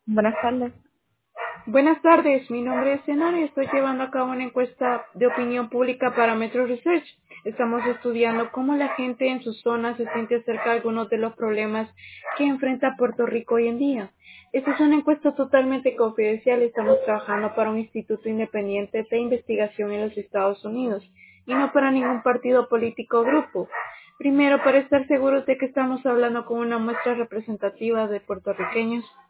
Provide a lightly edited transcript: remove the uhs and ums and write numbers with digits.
Buenas tardes. Buenas tardes, mi nombre es Senara y estoy llevando a cabo una encuesta de opinión pública para Metro Research. Estamos estudiando cómo la gente en sus zonas se siente acerca de algunos de los problemas que enfrenta Puerto Rico hoy en día. Esta es una encuesta totalmente confidencial. Estamos trabajando para un instituto independiente de investigación en los Estados Unidos y no para ningún partido político o grupo. Primero, para estar seguros de que estamos hablando con una muestra representativa de puertorriqueños,